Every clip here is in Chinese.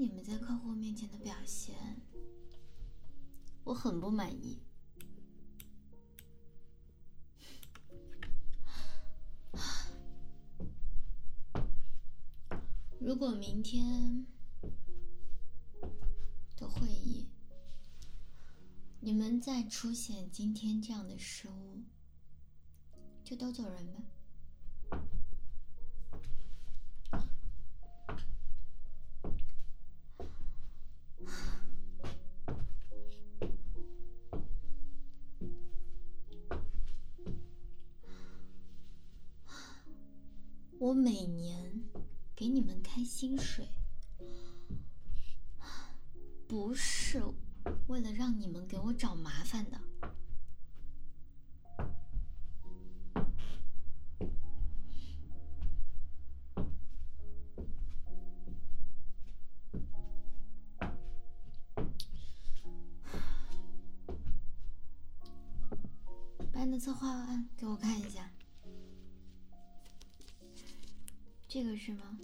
你们在客户面前的表现，我很不满意。如果明天的会议你们再出现今天这样的失误，就都走人吧。我每年给你们开薪水，不是为了让你们给我找麻烦的。把你的策划案给我看一下。这个是吗？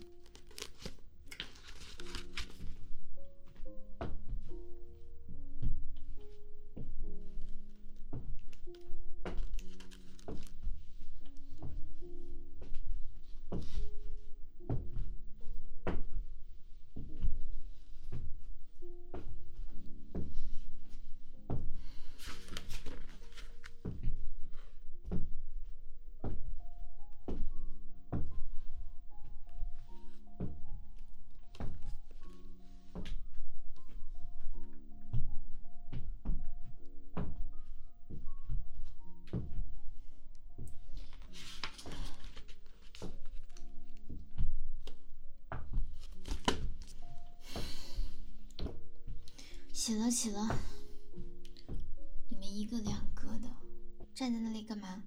起了，你们一个两个的站在那里干嘛？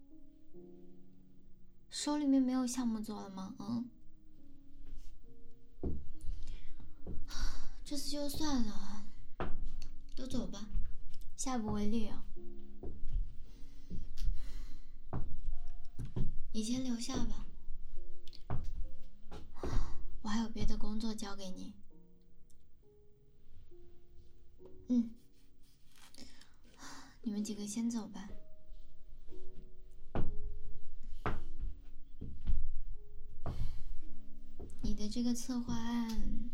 手里面没有项目做了吗？这次就算了，都走吧，下不为例啊。你先留下吧，我还有别的工作交给你。你们几个先走吧。你的这个策划案，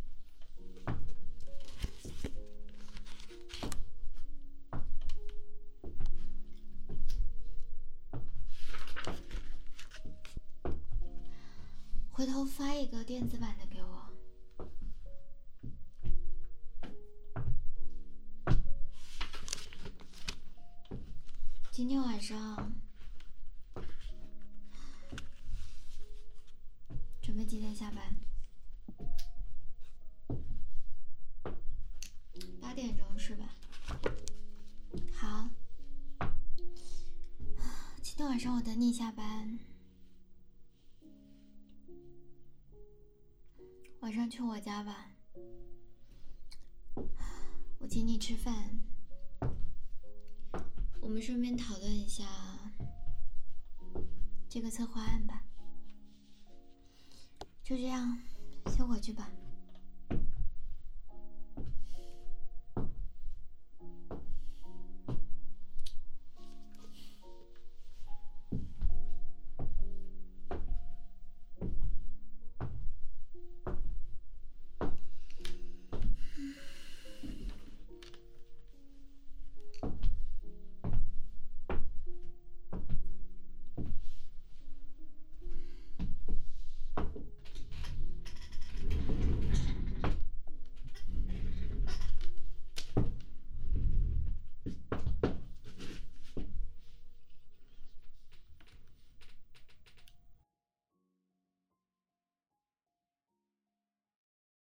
回头发一个电子版的给我。今天晚上准备几点下班？8点钟是吧？好，今天晚上我等你下班。晚上去我家吧，我请你吃饭，我们顺便讨论一下这个策划案吧。就这样，先回去吧。